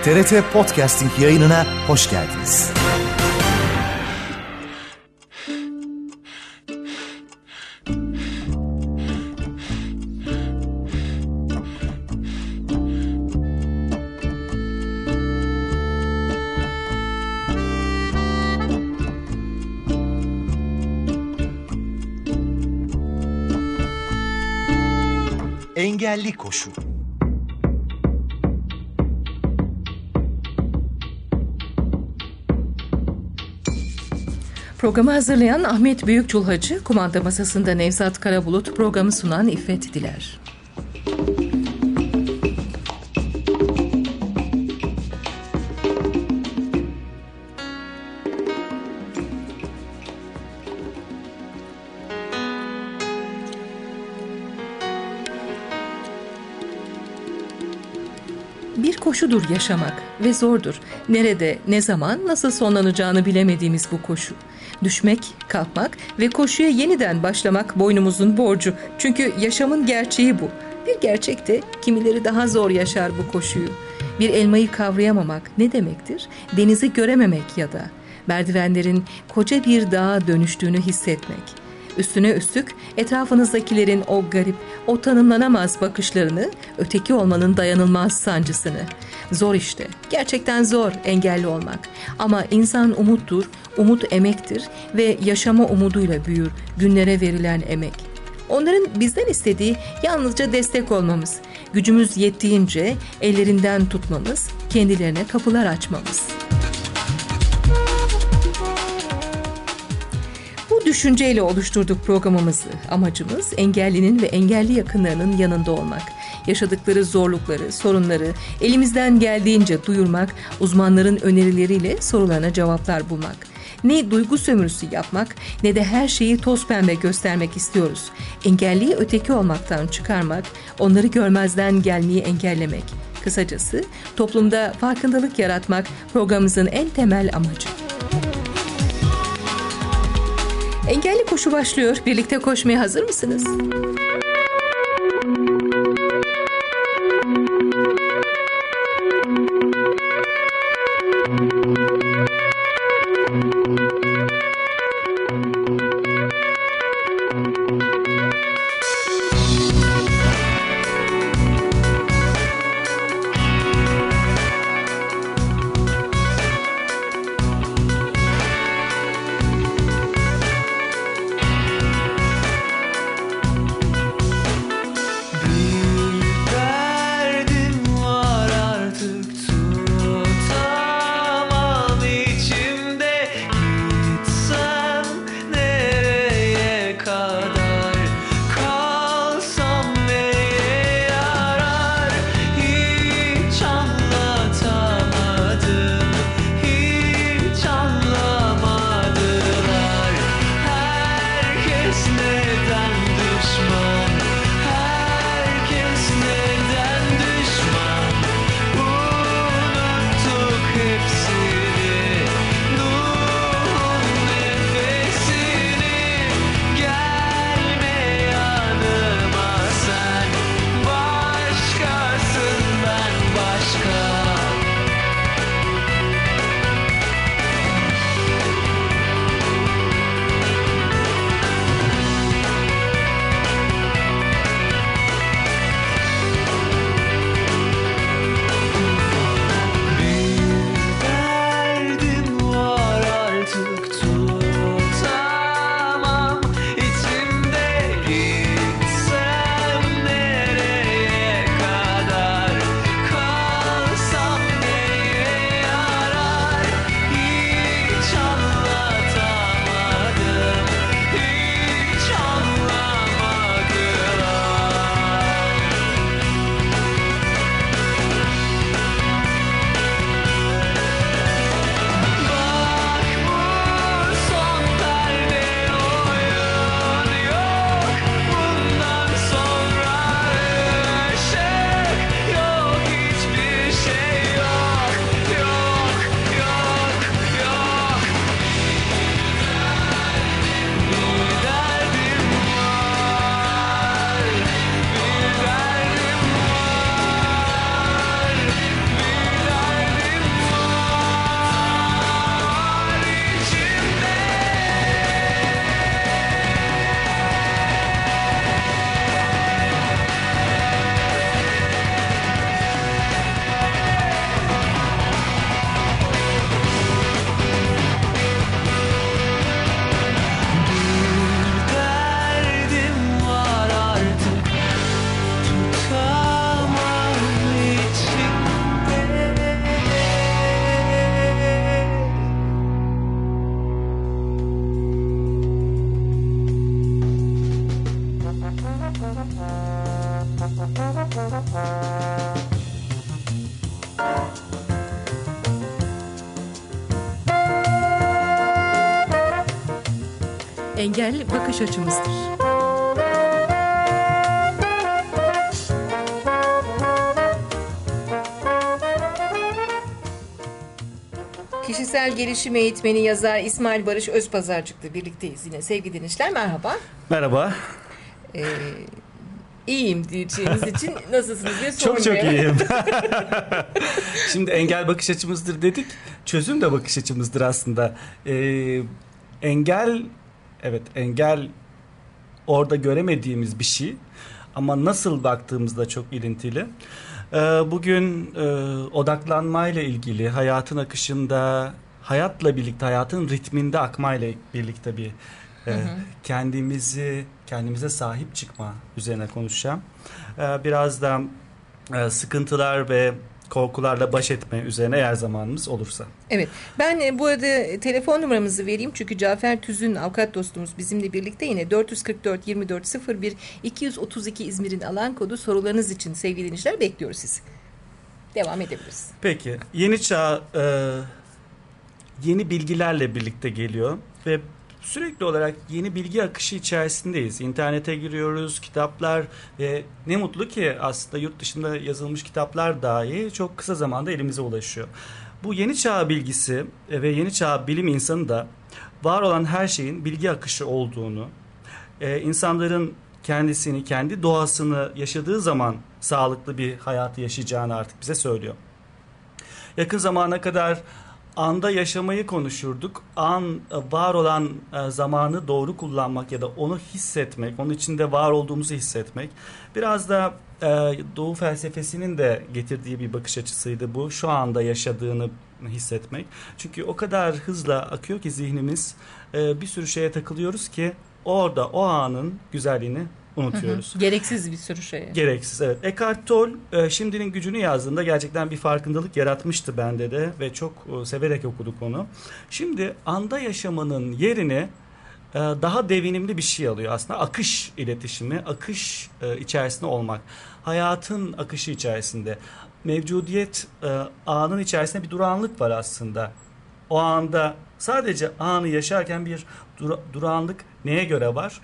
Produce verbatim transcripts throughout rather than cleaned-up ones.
T R T Podcasting yayınına hoş geldiniz. Engelli koşu. Programı hazırlayan Ahmet Büyükçulhacı, kumanda masasında Nevzat Karabulut, programı sunan İffet Diler. Bir koşudur yaşamak ve zordur. Nerede, ne zaman, nasıl sonlanacağını bilemediğimiz bu koşu. Düşmek, kalkmak ve koşuya yeniden başlamak boynumuzun borcu. Çünkü yaşamın gerçeği bu. Bir gerçek de kimileri daha zor yaşar bu koşuyu. Bir elmayı kavrayamamak ne demektir? Denizi görememek ya da merdivenlerin koca bir dağa dönüştüğünü hissetmek. Üstüne üstlük etrafınızdakilerin o garip, o tanımlanamaz bakışlarını, öteki olmanın dayanılmaz sancısını. Zor işte, gerçekten zor engelli olmak. Ama insan umuttur, umut emektir ve yaşama umuduyla büyür günlere verilen emek. Onların bizden istediği yalnızca destek olmamız, gücümüz yettiğince ellerinden tutmamız, kendilerine kapılar açmamız. Bu düşünceyle oluşturduk programımızı. Amacımız engellinin ve engelli yakınlarının yanında olmak. Yaşadıkları zorlukları, sorunları elimizden geldiğince duyurmak, uzmanların önerileriyle sorularına cevaplar bulmak. Ne duygu sömürüsü yapmak ne de her şeyi toz pembe göstermek istiyoruz. Engelliyi öteki olmaktan çıkarmak, onları görmezden gelmeyi engellemek. Kısacası toplumda farkındalık yaratmak programımızın en temel amacı. Engelli koşu başlıyor. Birlikte koşmaya hazır mısınız? Engel bakış açımızdır. Kişisel gelişim eğitmeni, yazar İsmail Barış Özpazarcık'la birlikteyiz yine. Sevgili dinleyiciler, merhaba. Merhaba. Ee, iyiyim diyeceğiniz için nasılsınız diye sormaya. Çok çok iyiyim. Şimdi engel bakış açımızdır dedik. Çözüm de bakış açımızdır aslında. Ee, engel, evet engel orada göremediğimiz bir şey. Ama nasıl baktığımızda çok ilintili. Bugün e, odaklanmayla ilgili, hayatın akışında, hayatla birlikte, hayatın ritminde akmayla birlikte bir e, hı hı. kendimizi, kendimize sahip çıkma üzerine konuşacağım. E, biraz da e, sıkıntılar ve korkularla baş etme üzerine eğer zamanımız olursa. Evet. Ben e, bu arada telefon numaramızı vereyim. Çünkü Cafer Tüzün avukat dostumuz bizimle birlikte yine dört yüz kırk dört yirmi dört sıfır bir iki yüz otuz iki İzmir'in alan kodu. Sorularınız için sevgili dinleyiciler bekliyoruz sizi. Devam edebiliriz. Peki. Yeni çağ e, yeni bilgilerle birlikte geliyor ve sürekli olarak yeni bilgi akışı içerisindeyiz. İnternete giriyoruz, kitaplar ve ne mutlu ki aslında yurt dışında yazılmış kitaplar dahi çok kısa zamanda elimize ulaşıyor. Bu yeni çağ bilgisi ve yeni çağ bilim insanı da var olan her şeyin bilgi akışı olduğunu, e, insanların kendisini, kendi doğasını yaşadığı zaman sağlıklı bir hayatı yaşayacağını artık bize söylüyor. Yakın zamana kadar anda yaşamayı konuşurduk. An, var olan zamanı doğru kullanmak ya da onu hissetmek, onun içinde var olduğumuzu hissetmek. Biraz da e, Doğu felsefesinin de getirdiği bir bakış açısıydı bu. Şu anda yaşadığını hissetmek. Çünkü o kadar hızla akıyor ki zihnimiz, e, bir sürü şeye takılıyoruz ki orada o anın güzelliğini unutuyoruz. Hı hı. Gereksiz bir sürü şey. Gereksiz, evet. Eckhart Tolle e, Şimdinin Gücünü yazdığında gerçekten bir farkındalık yaratmıştı bende de ve çok e, severek okuduk onu. Şimdi anda yaşamanın yerini e, daha devinimli bir şey alıyor aslında. Akış iletişimi, akış e, içerisinde olmak. Hayatın akışı içerisinde. Mevcudiyet e, anın içerisinde bir durağanlık var aslında. O anda sadece anı yaşarken bir dura, durağanlık neye göre var?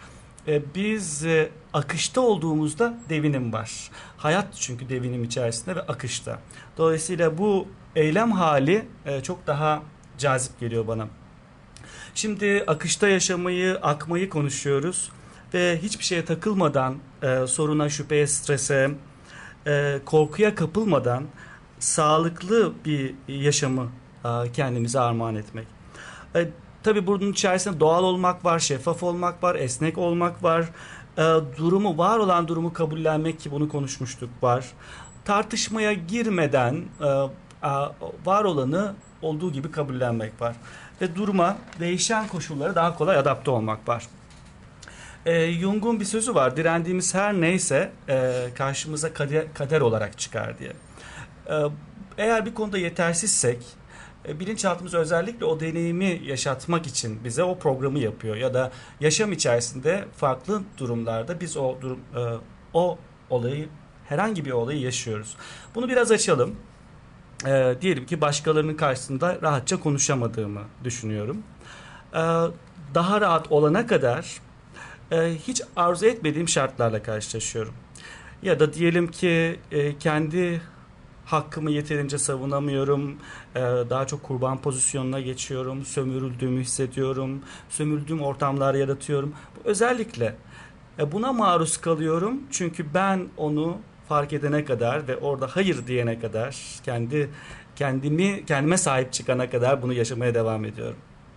Biz e, akışta olduğumuzda devinim var. Hayat çünkü devinim içerisinde ve akışta. Dolayısıyla bu eylem hali e, çok daha cazip geliyor bana. Şimdi akışta yaşamayı, akmayı konuşuyoruz ve hiçbir şeye takılmadan, e, soruna, şüpheye, strese, e, korkuya kapılmadan sağlıklı bir yaşamı e, kendimize armağan etmek. E, Tabii bunun içerisinde doğal olmak var, şeffaf olmak var, esnek olmak var. E, durumu, var olan durumu kabullenmek ki bunu konuşmuştuk var. Tartışmaya girmeden e, e, var olanı olduğu gibi kabullenmek var. Ve duruma, değişen koşullara daha kolay adapte olmak var. E, Jung'un bir sözü var, direndiğimiz her neyse e, karşımıza kader, kader olarak çıkar diye. E, eğer bir konuda yetersizsek, bilinçaltımız özellikle o deneyimi yaşatmak için bize o programı yapıyor ya da yaşam içerisinde farklı durumlarda biz o durum, o olayı, herhangi bir olayı yaşıyoruz. Bunu biraz açalım. E, diyelim ki başkalarının karşısında rahatça konuşamadığımı düşünüyorum. E, daha rahat olana kadar e, hiç arzu etmediğim şartlarla karşılaşıyorum. Ya da diyelim ki e, kendi hakkımı yeterince savunamıyorum, ee, daha çok kurban pozisyonuna geçiyorum, sömürüldüğümü hissediyorum, sömürdüğüm ortamlar yaratıyorum. Özellikle buna maruz kalıyorum çünkü ben onu fark edene kadar ve orada hayır diyene kadar, kendi kendimi kendime sahip çıkana kadar bunu yaşamaya devam ediyorum.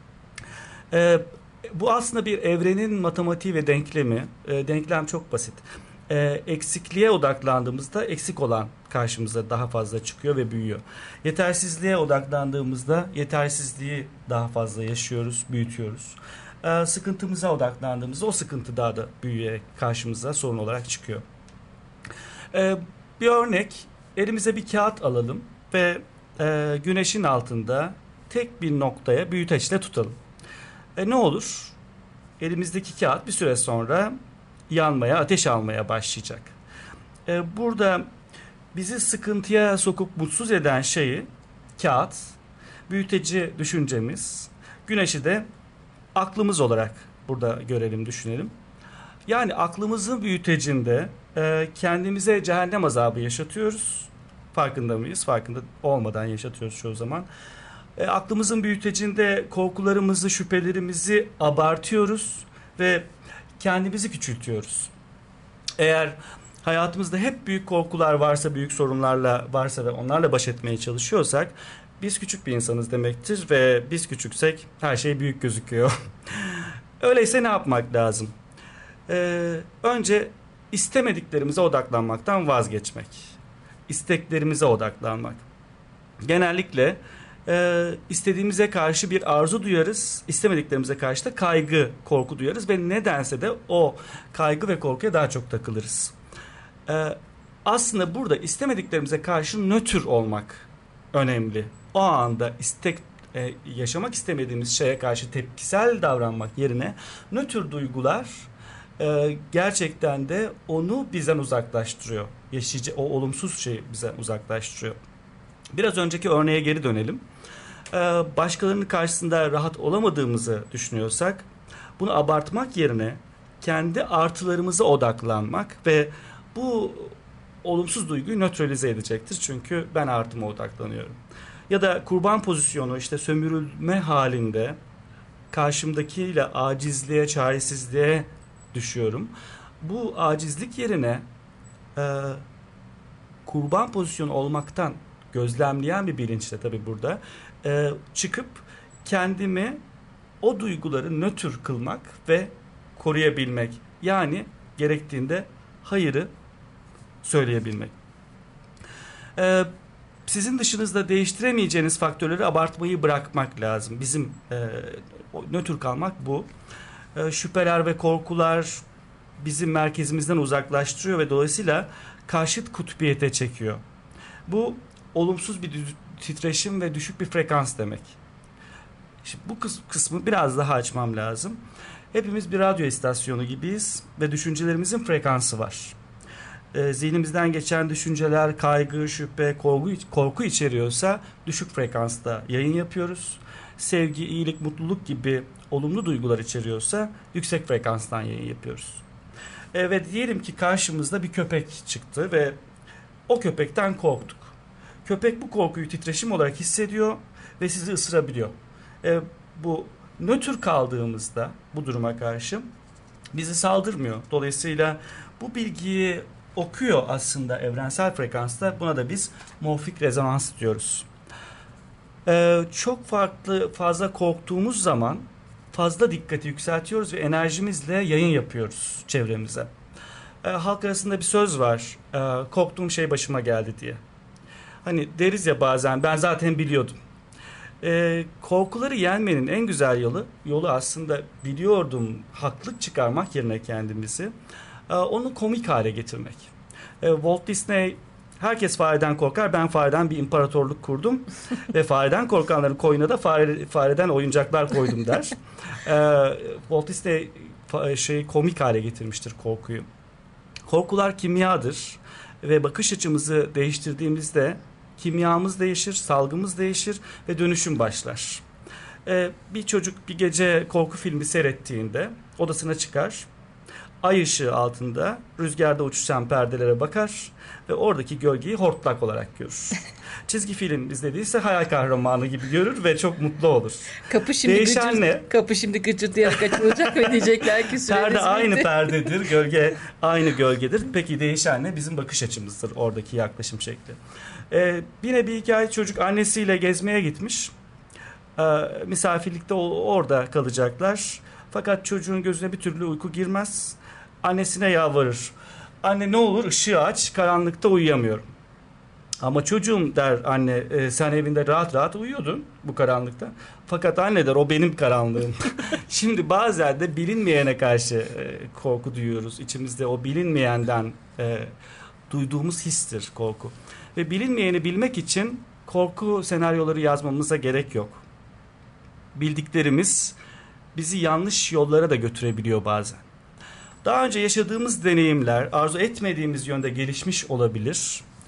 Ee, bu aslında bir evrenin matematiği ve denklemi. Ee, denklem çok basit. Ee, eksikliğe odaklandığımızda eksik olan karşımıza daha fazla çıkıyor ve büyüyor. Yetersizliğe odaklandığımızda yetersizliği daha fazla yaşıyoruz, büyütüyoruz. Ee, sıkıntımıza odaklandığımızda o sıkıntı daha da büyüyerek karşımıza sorun olarak çıkıyor. Ee, bir örnek, elimize bir kağıt alalım ve e, güneşin altında tek bir noktaya büyüteçle tutalım. E, ne olur? Elimizdeki kağıt bir süre sonra yanmaya, ateş almaya başlayacak. Ee, burada bizi sıkıntıya sokup mutsuz eden şeyi kağıt, büyüteci düşüncemiz, güneşi de aklımız olarak burada görelim, düşünelim. Yani aklımızın büyütecinde e, kendimize cehennem azabı yaşatıyoruz. Farkında mıyız? Farkında olmadan yaşatıyoruz çoğu zaman. E, aklımızın büyütecinde korkularımızı, şüphelerimizi abartıyoruz ve kendimizi küçültüyoruz. Eğer hayatımızda hep büyük korkular varsa, büyük sorunlarla varsa ve onlarla baş etmeye çalışıyorsak biz küçük bir insanız demektir ve biz küçüksek her şey büyük gözüküyor. Öyleyse ne yapmak lazım? Ee, önce istemediklerimize odaklanmaktan vazgeçmek. İsteklerimize odaklanmak. Genellikle e, istediğimize karşı bir arzu duyarız, istemediklerimize karşı da kaygı, korku duyarız ve nedense de o kaygı ve korkuya daha çok takılırız. Ee, aslında burada istemediklerimize karşı nötr olmak önemli. O anda istek e, yaşamak istemediğimiz şeye karşı tepkisel davranmak yerine nötr duygular e, gerçekten de onu bizden uzaklaştırıyor. Yaşayıcı o olumsuz şeyi bizden uzaklaştırıyor. Biraz önceki örneğe geri dönelim. Ee, başkalarının karşısında rahat olamadığımızı düşünüyorsak bunu abartmak yerine kendi artılarımıza odaklanmak ve bu olumsuz duyguyu nötralize edecektir. Çünkü ben artıma odaklanıyorum. Ya da kurban pozisyonu, işte sömürülme halinde karşımdakiyle acizliğe, çaresizliğe düşüyorum. Bu acizlik yerine e, kurban pozisyonu olmaktan gözlemleyen bir bilinçle tabii burada e, çıkıp kendimi o duyguları nötr kılmak ve koruyabilmek. Yani gerektiğinde hayırı söyleyebilmek. Ee, sizin dışınızda değiştiremeyeceğiniz faktörleri abartmayı bırakmak lazım. Bizim e, nötr kalmak bu. E, şüpheler ve korkular bizim merkezimizden uzaklaştırıyor ve dolayısıyla karşıt kutbiyete çekiyor. Bu olumsuz bir titreşim ve düşük bir frekans demek. Şimdi bu kıs- kısmı biraz daha açmam lazım. Hepimiz bir radyo istasyonu gibiyiz ve düşüncelerimizin frekansı var. E, zihnimizden geçen düşünceler kaygı, şüphe, korku, korku içeriyorsa düşük frekansta yayın yapıyoruz. Sevgi, iyilik, mutluluk gibi olumlu duygular içeriyorsa yüksek frekanstan yayın yapıyoruz. E, ve diyelim ki karşımızda bir köpek çıktı ve o köpekten korktuk. Köpek bu korkuyu titreşim olarak hissediyor ve sizi ısırabiliyor. E, bu nötr kaldığımızda bu duruma karşı bizi saldırmıyor. Dolayısıyla bu bilgiyi okuyor aslında evrensel frekansta. Buna da biz morfik rezonans diyoruz. Ee, çok farklı fazla korktuğumuz zaman fazla dikkati yükseltiyoruz ve enerjimizle yayın yapıyoruz çevremize. Ee, halk arasında bir söz var. Ee, korktuğum şey başıma geldi diye. Hani deriz ya bazen ben zaten biliyordum. Ee, korkuları yenmenin en güzel yolu yolu aslında biliyordum haklık çıkarmak yerine kendimizi onu komik hale getirmek. Walt Disney herkes fareden korkar, ben fareden bir imparatorluk kurdum ve fareden korkanların koyuna da fare, fareden oyuncaklar koydum der. Walt Disney şey komik hale getirmiştir korkuyu. Korkular kimyadır ve bakış açımızı değiştirdiğimizde kimyamız değişir, salgımız değişir ve dönüşüm başlar. Bir çocuk bir gece korku filmi seyrettiğinde odasına çıkar. Ay ışığı altında rüzgarda uçuşan perdelere bakar ve oradaki gölgeyi hortlak olarak görür. Çizgi film izlediyse hayal kahramanı gibi görür ve çok mutlu olur. Kapı şimdi Değişen gıcır, ne? Kapı şimdi gıcırdayarak açılacak ve diyecekler ki süreniz Perde bitti. aynı perdedir, gölge aynı gölgedir. Peki değişen ne? Bizim bakış açımızdır oradaki yaklaşım şekli. Ee, yine bir hikaye, çocuk annesiyle gezmeye gitmiş. Ee, misafirlikte orada kalacaklar. Fakat çocuğun gözüne bir türlü uyku girmez. Annesine yalvarır. Anne ne olur ışığı aç, karanlıkta uyuyamıyorum. Ama çocuğum der anne, e, sen evinde rahat rahat uyuyordun bu karanlıkta. Fakat anne der o benim karanlığım. Şimdi bazen de bilinmeyene karşı e, korku duyuyoruz. İçimizde o bilinmeyenden e, duyduğumuz histir korku. Ve bilinmeyeni bilmek için korku senaryoları yazmamıza gerek yok. Bildiklerimiz bizi yanlış yollara da götürebiliyor bazen. Daha önce yaşadığımız deneyimler arzu etmediğimiz yönde gelişmiş olabilir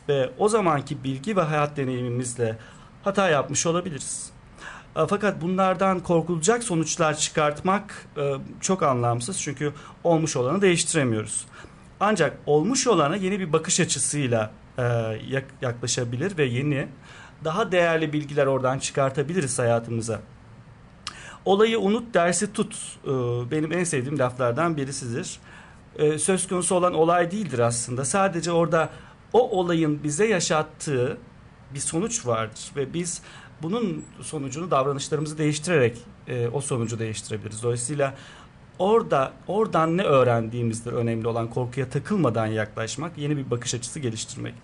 ve o zamanki bilgi ve hayat deneyimimizle hata yapmış olabiliriz. Fakat bunlardan korkulacak sonuçlar çıkartmak çok anlamsız, çünkü olmuş olanı değiştiremiyoruz. Ancak olmuş olana yeni bir bakış açısıyla yaklaşabilir ve yeni, daha değerli bilgiler oradan çıkartabiliriz hayatımıza. Olayı unut, dersi tut. Benim en sevdiğim laflardan birisidir. Söz konusu olan olay değildir aslında. Sadece orada o olayın bize yaşattığı bir sonuç vardır ve biz bunun sonucunu davranışlarımızı değiştirerek e, o sonucu değiştirebiliriz. Dolayısıyla orada oradan ne öğrendiğimizdir önemli olan, korkuya takılmadan yaklaşmak, yeni bir bakış açısı geliştirmek.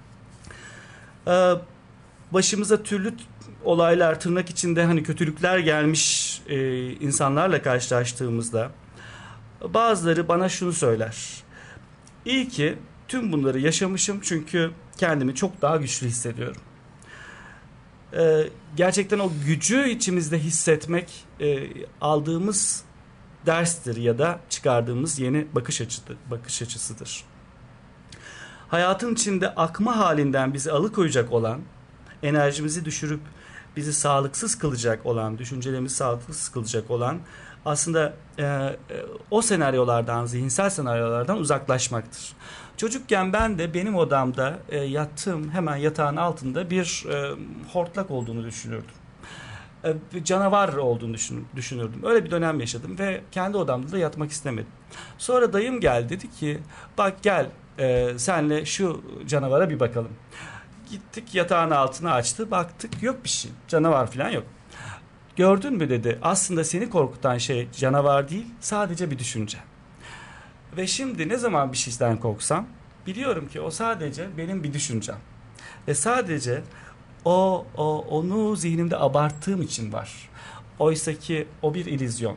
Ee, başımıza türlü olaylar, tırnak içinde hani kötülükler gelmiş e, insanlarla karşılaştığımızda bazıları bana şunu söyler: İyi ki tüm bunları yaşamışım, çünkü kendimi çok daha güçlü hissediyorum. Ee, gerçekten o gücü içimizde hissetmek e, aldığımız derstir ya da çıkardığımız yeni bakış açıdır, bakış açısıdır. Hayatın içinde akma halinden bizi alıkoyacak olan, enerjimizi düşürüp bizi sağlıksız kılacak olan, düşüncelerimizi sağlıksız kılacak olan aslında e, e, o senaryolardan, zihinsel senaryolardan uzaklaşmaktır. Çocukken ben de benim odamda e, yattığım hemen yatağın altında bir e, hortlak olduğunu düşünürdüm. E, bir canavar olduğunu düşün, düşünürdüm. Öyle bir dönem yaşadım ve kendi odamda da yatmak istemedim. Sonra dayım geldi, dedi ki bak gel e, senle şu canavara bir bakalım. Gittik, yatağın altını açtı, baktık yok bir şey, canavar falan yok. Gördün mü dedi, aslında seni korkutan şey canavar değil, sadece bir düşünce. Ve şimdi ne zaman bir şeyden korksam biliyorum ki o sadece benim bir düşüncem. Ve sadece o, o onu zihnimde abarttığım için var. Oysa ki o bir illüzyon.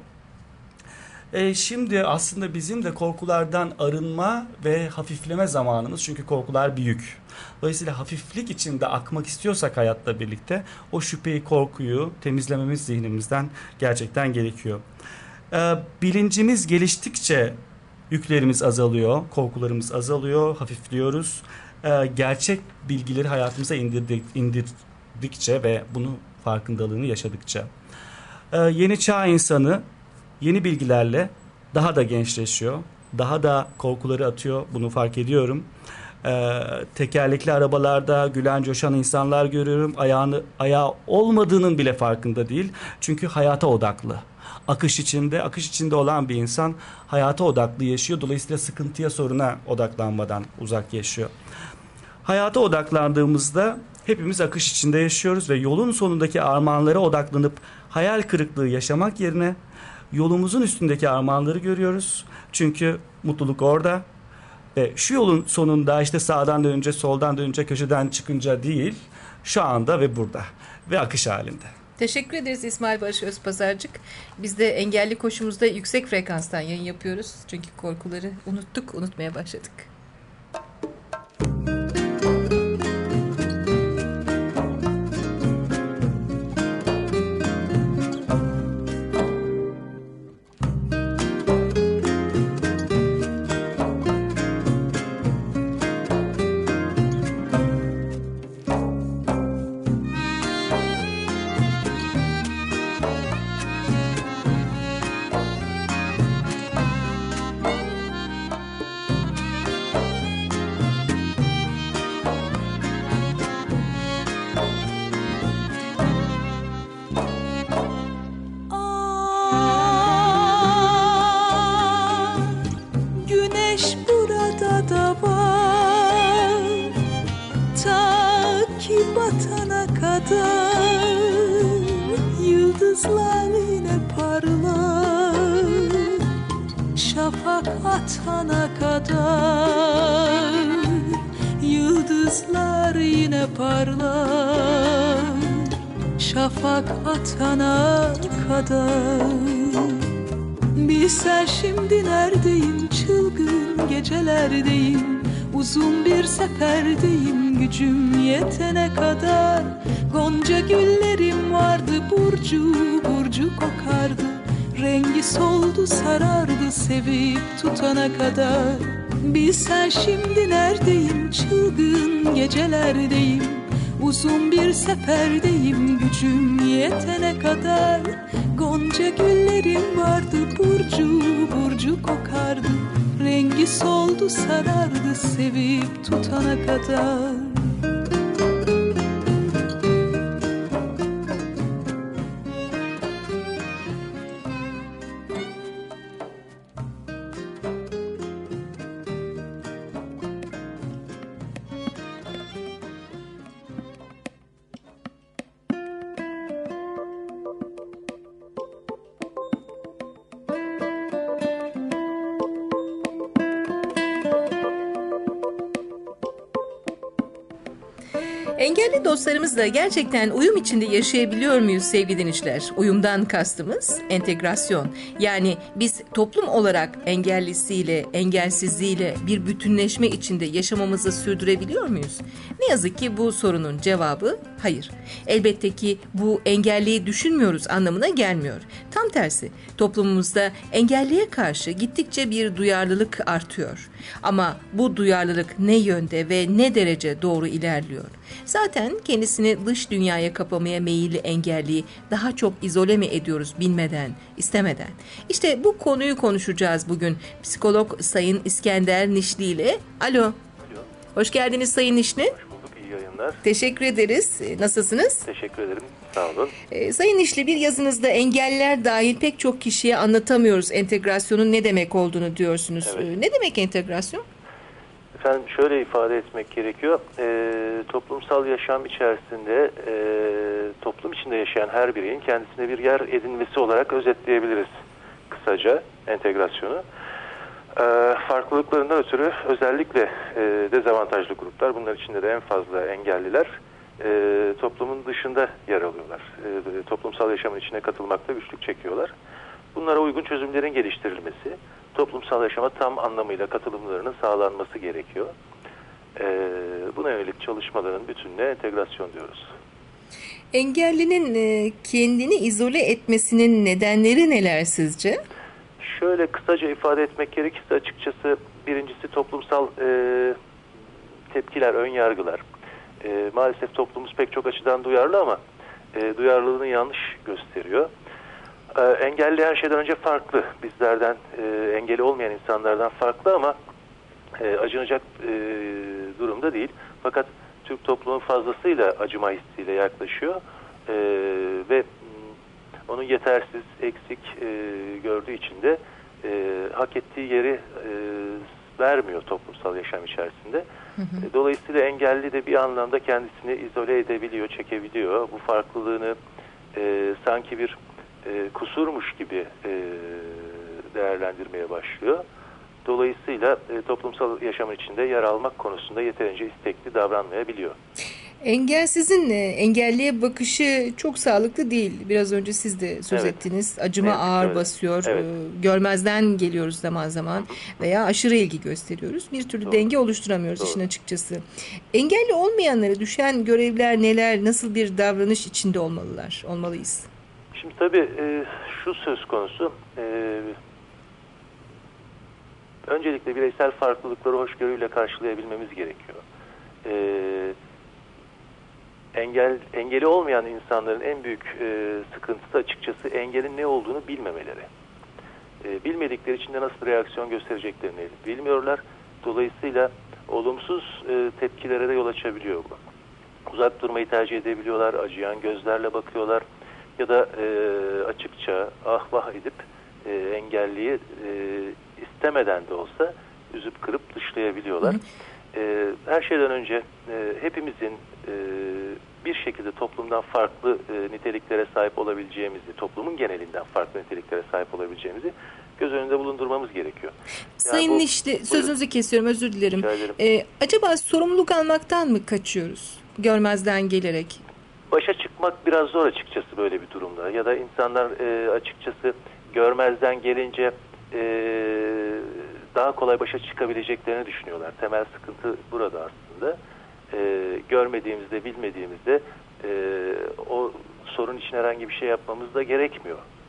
E şimdi aslında bizim de korkulardan arınma ve hafifleme zamanımız. Çünkü korkular bir yük. Dolayısıyla hafiflik içinde akmak istiyorsak hayatla birlikte o şüpheyi, korkuyu temizlememiz zihnimizden gerçekten gerekiyor. E, bilincimiz geliştikçe yüklerimiz azalıyor, korkularımız azalıyor, hafifliyoruz. Ee, gerçek bilgileri hayatımıza indirdik, indirdikçe ve bunu farkındalığını yaşadıkça. Ee, yeni çağ insanı yeni bilgilerle daha da gençleşiyor, daha da korkuları atıyor, bunu fark ediyorum. Ee, tekerlekli arabalarda gülen coşan insanlar görüyorum, ayağını ayağı olmadığının bile farkında değil, çünkü hayata odaklı. Akış içinde, akış içinde olan bir insan hayata odaklı yaşıyor. Dolayısıyla sıkıntıya, soruna odaklanmadan uzak yaşıyor. Hayata odaklandığımızda hepimiz akış içinde yaşıyoruz ve yolun sonundaki armağanlara odaklanıp hayal kırıklığı yaşamak yerine yolumuzun üstündeki armağanları görüyoruz. Çünkü mutluluk orada ve şu yolun sonunda işte sağdan dönünce, soldan dönünce, köşeden çıkınca değil, şu anda ve burada ve akış halinde. Teşekkür ederiz İsmail Barış Özpazarcık. Biz de engelli koşumuzda yüksek frekanstan yayın yapıyoruz. Çünkü korkuları unuttuk, unutmaya başladık. Atana kadar yıldızlar yine parlar, şafak atana kadar. Bilsen şimdi neredeyim, çılgın gecelerdeyim, uzun bir seferdeyim, gücüm yetene kadar. Gonca güllerim vardı, burcu burcu kokardı, rengi soldu sarardı sevip tutana kadar. Bilsen şimdi neredeyim, çılgın gecelerdeyim, uzun bir seferdeyim, gücüm yetene kadar. Gonca güllerim vardı, burcu burcu kokardı, rengi soldu sarardı, sevip tutana kadar. Engelli dostlarımızla gerçekten uyum içinde yaşayabiliyor muyuz sevgili dinleyiciler? Uyumdan kastımız entegrasyon. Yani biz toplum olarak engellisiyle, engelsizliğiyle bir bütünleşme içinde yaşamamızı sürdürebiliyor muyuz? Ne yazık ki bu sorunun cevabı hayır. Elbette ki bu engelliyi düşünmüyoruz anlamına gelmiyor. Tam tersi, toplumumuzda engelliye karşı gittikçe bir duyarlılık artıyor. Ama bu duyarlılık ne yönde ve ne derece doğru ilerliyor? Zaten kendisini dış dünyaya kapamaya meyilli engelliyi daha çok izole mi ediyoruz bilmeden, istemeden? İşte bu konuyu konuşacağız bugün. Psikolog Sayın İskender Nişli ile. Alo. Alo. Hoş geldiniz Sayın Nişli. Hoş bulduk, iyi yayınlar. Teşekkür ederiz. Nasılsınız? Teşekkür ederim, sağ olun. Ee, Sayın Nişli, bir yazınızda engelliler dahil pek çok kişiye anlatamıyoruz entegrasyonun ne demek olduğunu diyorsunuz. Evet. Ee, ne demek entegrasyon? Efendim şöyle ifade etmek gerekiyor. E, toplumsal yaşam içerisinde e, toplum içinde yaşayan her bireyin kendisine bir yer edinmesi olarak özetleyebiliriz kısaca entegrasyonu. E, farklılıklarından ötürü özellikle e, dezavantajlı gruplar, bunlar içinde de en fazla engelliler e, toplumun dışında yer alıyorlar. E, toplumsal yaşamın içine katılmakta güçlük çekiyorlar. Bunlara uygun çözümlerin geliştirilmesi, toplumsal yaşama tam anlamıyla katılımlarının sağlanması gerekiyor. Ee, buna yönelik çalışmaların bütününe entegrasyon diyoruz. Engellinin e, kendini izole etmesinin nedenleri neler sizce? Şöyle kısaca ifade etmek gerekirse açıkçası birincisi toplumsal e, tepkiler, ön yargılar. E, maalesef toplumumuz pek çok açıdan duyarlı ama e, duyarlılığını yanlış gösteriyor. Ee, engelli her şeyden önce farklı. Bizlerden, e, engeli olmayan insanlardan farklı ama e, acınacak e, durumda değil. Fakat Türk toplumu fazlasıyla acıma hissiyle yaklaşıyor e, ve m, onun yetersiz, eksik e, gördüğü için de e, hak ettiği yeri e, vermiyor toplumsal yaşam içerisinde. Hı hı. Dolayısıyla engelli de bir anlamda kendisini izole edebiliyor, çekebiliyor. Bu farklılığını e, sanki bir E, kusurmuş gibi e, değerlendirmeye başlıyor. Dolayısıyla e, toplumsal yaşamın içinde yer almak konusunda yeterince istekli davranmayabiliyor. Engelsizin e, engelliye bakışı çok sağlıklı değil. Biraz önce siz de söz Evet. ettiniz. Acıma Evet, ağır evet. basıyor. Evet. E, görmezden geliyoruz zaman zaman veya aşırı ilgi gösteriyoruz. Bir türlü Doğru. denge oluşturamıyoruz Doğru. işin açıkçası. Engelli olmayanlara düşen görevler neler? Nasıl bir davranış içinde olmalılar? Olmalıyız? Şimdi tabii e, şu söz konusu, e, öncelikle bireysel farklılıkları hoşgörüyle karşılayabilmemiz gerekiyor. E, engel engeli olmayan insanların en büyük e, sıkıntısı açıkçası engelin ne olduğunu bilmemeleri. E, bilmedikleri için de nasıl reaksiyon göstereceklerini bilmiyorlar. Dolayısıyla olumsuz e, tepkilere de yol açabiliyor bu. Uzak durmayı tercih edebiliyorlar, acıyan gözlerle bakıyorlar. Ya da e, açıkça ah vah edip e, engelliyi e, istemeden de olsa üzüp kırıp dışlayabiliyorlar. Hı hı. E, her şeyden önce e, hepimizin e, bir şekilde toplumdan farklı e, niteliklere sahip olabileceğimizi, toplumun genelinden farklı niteliklere sahip olabileceğimizi göz önünde bulundurmamız gerekiyor. Sayın yani bu, Nişli, sözünüzü kesiyorum, özür dilerim. Ee, acaba sorumluluk almaktan mı kaçıyoruz? Görmezden gelerek. Başa çıkmak biraz zor açıkçası böyle bir durumda. Ya da insanlar e, açıkçası görmezden gelince e, daha kolay başa çıkabileceklerini düşünüyorlar. Temel sıkıntı burada aslında. E, görmediğimizde, bilmediğimizde e, o sorun için herhangi bir şey yapmamız da gerekmiyor.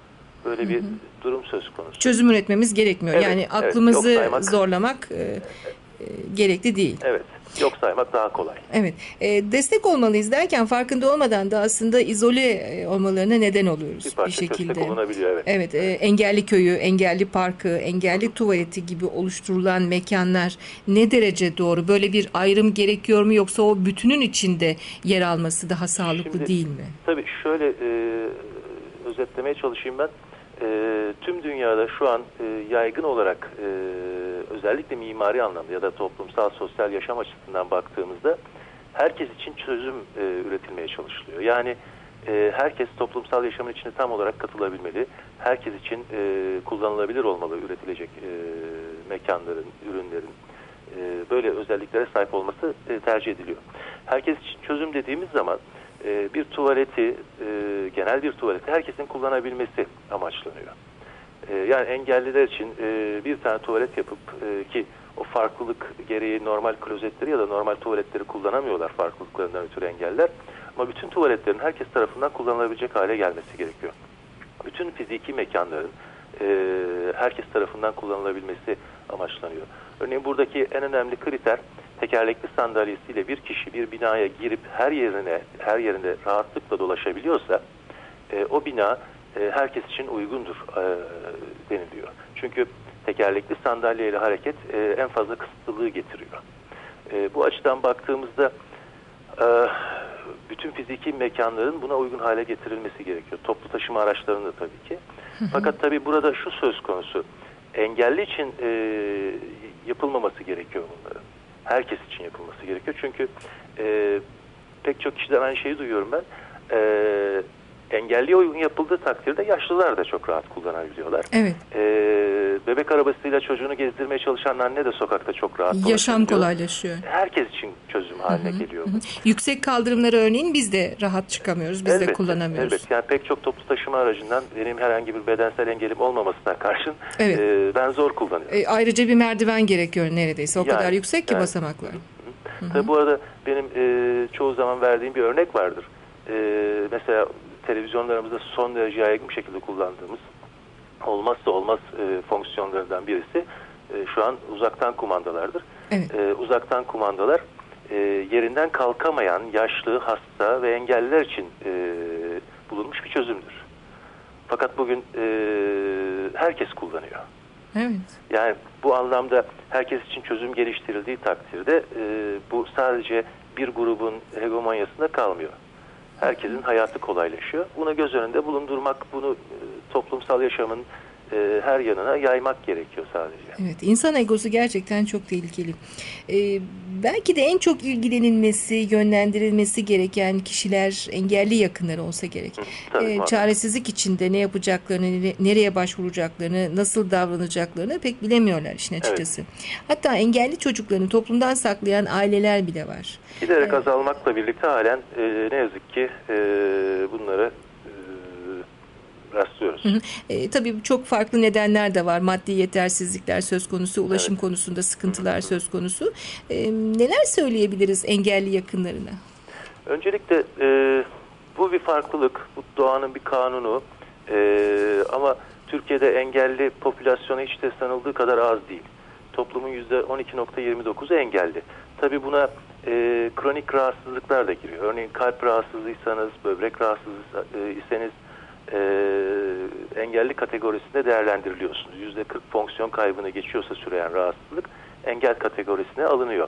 Böyle hı hı. bir durum söz konusu. Çözüm üretmemiz gerekmiyor. Evet, yani aklımızı evet, saymak, zorlamak e, e, gerekli değil. Evet. Yok saymak daha kolay. Evet. E, destek olmalıyız derken farkında olmadan da aslında izole olmalarına neden oluyoruz bir, bir şekilde. Destek olunabiliyor, evet. Evet. E, engelli köyü, engelli parkı, engelli tuvaleti gibi oluşturulan mekanlar ne derece doğru? Böyle bir ayrım gerekiyor mu, yoksa o bütünün içinde yer alması daha sağlıklı Şimdi, değil mi? Tabii şöyle e, özetlemeye çalışayım ben. E, tüm dünyada şu an e, yaygın olarak e, özellikle mimari anlamda ya da toplumsal sosyal yaşam açısından baktığımızda herkes için çözüm e, üretilmeye çalışılıyor. Yani e, herkes toplumsal yaşamın içine tam olarak katılabilmeli. Herkes için e, kullanılabilir olmalı üretilecek e, mekanların, ürünlerin e, böyle özelliklere sahip olması e, tercih ediliyor. Herkes için çözüm dediğimiz zaman e, bir tuvaleti, e, genel bir tuvaleti herkesin kullanabilmesi amaçlanıyor. Yani engelliler için bir tane tuvalet yapıp ki o farklılık gereği normal klozetleri ya da normal tuvaletleri kullanamıyorlar farklılıklarından ötürü engeller. Ama bütün tuvaletlerin herkes tarafından kullanılabilecek hale gelmesi gerekiyor. Bütün fiziki mekanların herkes tarafından kullanılabilmesi amaçlanıyor. Örneğin buradaki en önemli kriter tekerlekli sandalyesiyle bir kişi bir binaya girip her yerine her yerinde rahatlıkla dolaşabiliyorsa o bina herkes için uygundur e, deniliyor. Çünkü tekerlekli sandalyeyle hareket e, en fazla kısıtlılığı getiriyor. E, bu açıdan baktığımızda e, bütün fiziki mekanların buna uygun hale getirilmesi gerekiyor. Toplu taşıma araçlarının da tabii ki. Fakat tabii burada şu söz konusu. Engelli için e, yapılmaması gerekiyor bunların. Herkes için yapılması gerekiyor. Çünkü e, pek çok kişiden aynı şeyi duyuyorum ben. E, Engelliye uygun yapıldığı takdirde yaşlılar da çok rahat kullanabiliyorlar. Evet. Ee, bebek arabasıyla çocuğunu gezdirmeye çalışan anne de sokakta çok rahat dolaşabiliyor. Yaşam kolaylaşıyor. Herkes için çözüm haline hı hı, geliyor. Hı. Yüksek kaldırımlara örneğin biz de rahat çıkamıyoruz, biz elbette, de kullanamıyoruz. Evet. Yani pek çok toplu taşıma aracından benim herhangi bir bedensel engelim olmamasına karşın evet. e, ben zor kullanıyorum. E, ayrıca bir merdiven gerekiyor neredeyse. O yani, kadar yüksek ki yani, basamaklar. Hı hı. Hı. Tabii bu arada benim e, çoğu zaman verdiğim bir örnek vardır. E, mesela televizyonlarımızda son derece yaygın bir şekilde kullandığımız olmazsa olmaz e, fonksiyonlarından birisi e, şu an uzaktan kumandalardır. Evet. E, uzaktan kumandalar e, yerinden kalkamayan yaşlı, hasta ve engelliler için e, bulunmuş bir çözümdür. Fakat bugün e, herkes kullanıyor. Evet. Yani bu anlamda herkes için çözüm geliştirildiği takdirde e, bu sadece bir grubun hegemonyasında kalmıyor. Herkesin hayatı kolaylaşıyor. Bunu göz önünde bulundurmak, bunu e, toplumsal yaşamın e, her yanına yaymak gerekiyor sadece. Evet, insan egosu gerçekten çok tehlikeli. Ee, belki de en çok ilgilenilmesi, yönlendirilmesi gereken kişiler engelli yakınları olsa gerek. Hı, tabii, ee, çaresizlik içinde ne yapacaklarını, nereye başvuracaklarını, nasıl davranacaklarını pek bilemiyorlar işin açıkçası. Evet. Hatta engelli çocuklarını toplumdan saklayan aileler bile var. Giderek ee, azalmakla birlikte halen e, ne yazık ki e, bunları rastlıyoruz. Hı hı. E, tabii çok farklı nedenler de var. Maddi yetersizlikler söz konusu, ulaşım evet. konusunda sıkıntılar hı hı. söz konusu. E, neler söyleyebiliriz engelli yakınlarına? Öncelikle e, bu bir farklılık, bu doğanın bir kanunu e, ama Türkiye'de engelli popülasyonu hiç de sanıldığı kadar az değil. Toplumun yüzde on iki virgül yirmi dokuzu engelli. Tabii buna e, kronik rahatsızlıklar da giriyor. Örneğin kalp rahatsızlıysanız, böbrek rahatsızlıysanız e, engelli kategorisinde değerlendiriliyorsunuz. yüzde kırk fonksiyon kaybını geçiyorsa süreyen rahatsızlık engel kategorisine alınıyor.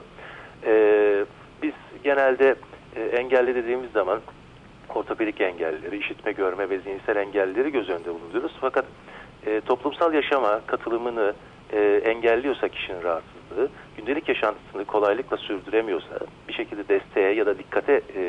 E, biz genelde e, engelli dediğimiz zaman ortopedik engellileri, işitme, görme ve zihinsel engellileri göz önünde bulunduruyoruz. Fakat e, toplumsal yaşama katılımını e, engelliyorsa kişinin rahatsızlığı, gündelik yaşantısını kolaylıkla sürdüremiyorsa, bir şekilde desteğe ya da dikkate e,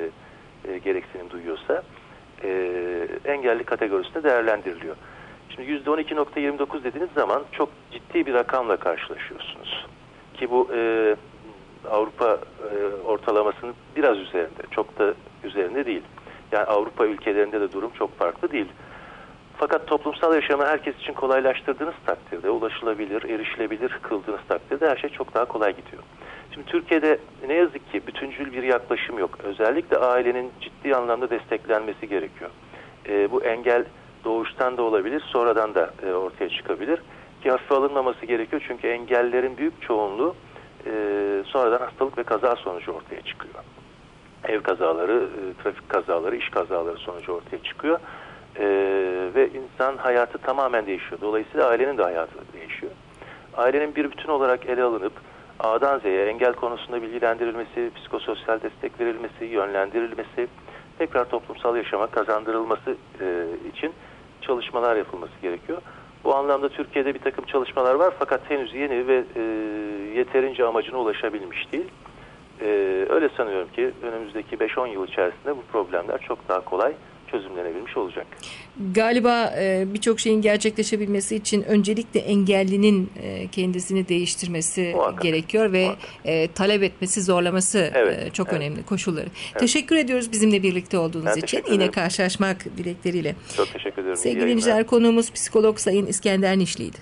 e, gereksinim duyuyorsa e, engelli kategorisinde değerlendiriliyor. Şimdi yüzde on iki virgül yirmi dokuz dediğiniz zaman çok ciddi bir rakamla karşılaşıyorsunuz. Ki bu e, Avrupa e, ortalamasının biraz üzerinde, çok da üzerinde değil. Yani Avrupa ülkelerinde de durum çok farklı değil. Fakat toplumsal yaşamı herkes için kolaylaştırdığınız takdirde, ulaşılabilir, erişilebilir kıldığınız takdirde her şey çok daha kolay gidiyor. Şimdi Türkiye'de ne yazık ki bütüncül bir yaklaşım yok. Özellikle ailenin ciddi anlamda desteklenmesi gerekiyor. E, bu engel doğuştan da olabilir, sonradan da e, ortaya çıkabilir. Ki hafife alınmaması gerekiyor çünkü engellerin büyük çoğunluğu e, sonradan hastalık ve kaza sonucu ortaya çıkıyor. Ev kazaları, e, trafik kazaları, iş kazaları sonucu ortaya çıkıyor. E, ve insan hayatı tamamen değişiyor. Dolayısıyla ailenin de hayatı değişiyor. Ailenin bir bütün olarak ele alınıp A'dan Z'ye engel konusunda bilgilendirilmesi, psikososyal destek verilmesi, yönlendirilmesi, tekrar toplumsal yaşama kazandırılması e, için çalışmalar yapılması gerekiyor. Bu anlamda Türkiye'de bir takım çalışmalar var fakat henüz yeni ve e, yeterince amacına ulaşabilmiş değil. E, öyle sanıyorum ki önümüzdeki beş on yıl içerisinde bu problemler çok daha kolay çözümlenebilmiş olacak. Galiba e, birçok şeyin gerçekleşebilmesi için öncelikle engellinin e, kendisini değiştirmesi Muhakkak. gerekiyor ve e, talep etmesi, zorlaması Evet, e, çok evet. önemli koşulları. Evet. Teşekkür ediyoruz bizimle birlikte olduğunuz Ben için. teşekkür Yine ederim. karşılaşmak dilekleriyle. Çok teşekkür ederim. İyi Sevgili yayınlar. dinleyiciler, konuğumuz psikolog Sayın İskender Nişli'ydi.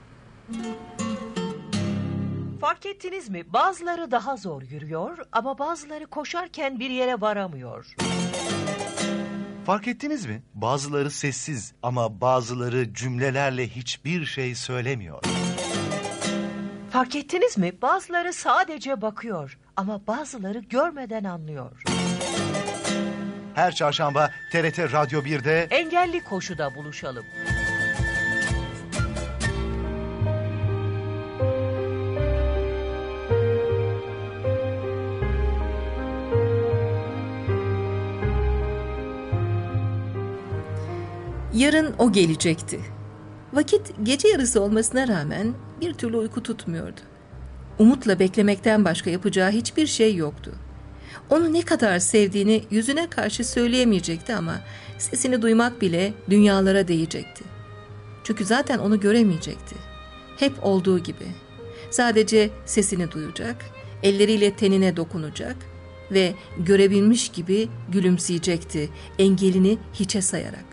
Fark ettiniz mi? Bazıları daha zor yürüyor ama bazıları koşarken bir yere varamıyor. Fark ettiniz mi? Bazıları sessiz ama bazıları cümlelerle hiçbir şey söylemiyor. Fark ettiniz mi? Bazıları sadece bakıyor ama bazıları görmeden anlıyor. Her çarşamba T R T Radyo bir'de Engelli Koşu'da buluşalım. Yarın o gelecekti. Vakit gece yarısı olmasına rağmen bir türlü uyku tutmuyordu. Umutla beklemekten başka yapacağı hiçbir şey yoktu. Onu ne kadar sevdiğini yüzüne karşı söyleyemeyecekti ama sesini duymak bile dünyalara değecekti. Çünkü zaten onu göremeyecekti. Hep olduğu gibi. Sadece sesini duyacak, elleriyle tenine dokunacak ve görebilmiş gibi gülümseyecekti, engelini hiçe sayarak.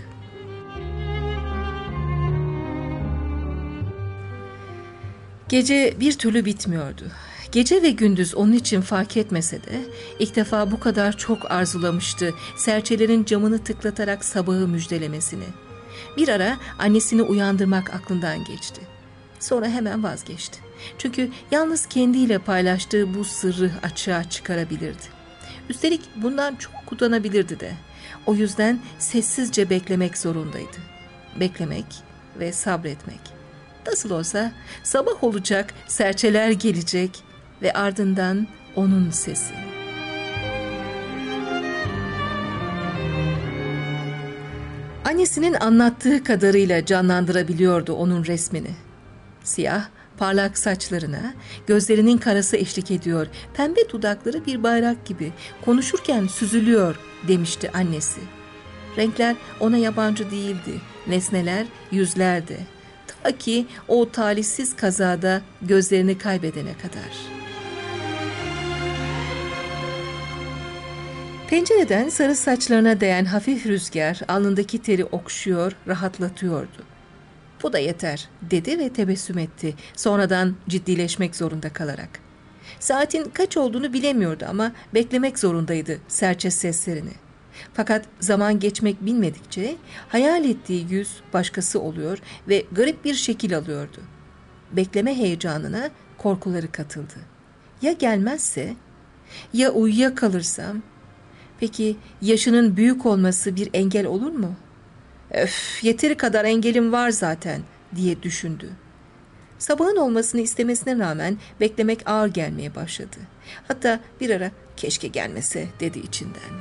Gece bir türlü bitmiyordu. Gece ve gündüz onun için fark etmese de ilk defa bu kadar çok arzulamıştı serçelerin camını tıklatarak sabahı müjdelemesini. Bir ara annesini uyandırmak aklından geçti. Sonra hemen vazgeçti. Çünkü yalnız kendiyle paylaştığı bu sırrı açığa çıkarabilirdi. Üstelik bundan çok utanabilirdi de. O yüzden sessizce beklemek zorundaydı. Beklemek ve sabretmek. Nasıl olsa sabah olacak, serçeler gelecek ve ardından onun sesi. Annesinin anlattığı kadarıyla canlandırabiliyordu onun resmini. Siyah, parlak saçlarına, gözlerinin karası eşlik ediyor, pembe dudakları bir bayrak gibi konuşurken süzülüyor demişti annesi. Renkler ona yabancı değildi, nesneler yüzlerdi. Ta ki o talihsiz kazada gözlerini kaybedene kadar. Pencereden sarı saçlarına değen hafif rüzgar alnındaki teri okşuyor, rahatlatıyordu. Bu da yeter dedi ve tebessüm etti, sonradan ciddileşmek zorunda kalarak. Saatin kaç olduğunu bilemiyordu ama beklemek zorundaydı serçe seslerini. Fakat zaman geçmek bilmedikçe hayal ettiği yüz başkası oluyor ve garip bir şekil alıyordu. Bekleme heyecanına korkuları katıldı. Ya gelmezse? Ya uyuyakalırsam? Peki yaşının büyük olması bir engel olur mu? Öf, yeteri kadar engelim var zaten diye düşündü. Sabahın olmasını istemesine rağmen beklemek ağır gelmeye başladı. Hatta bir ara keşke gelmese dedi içinden.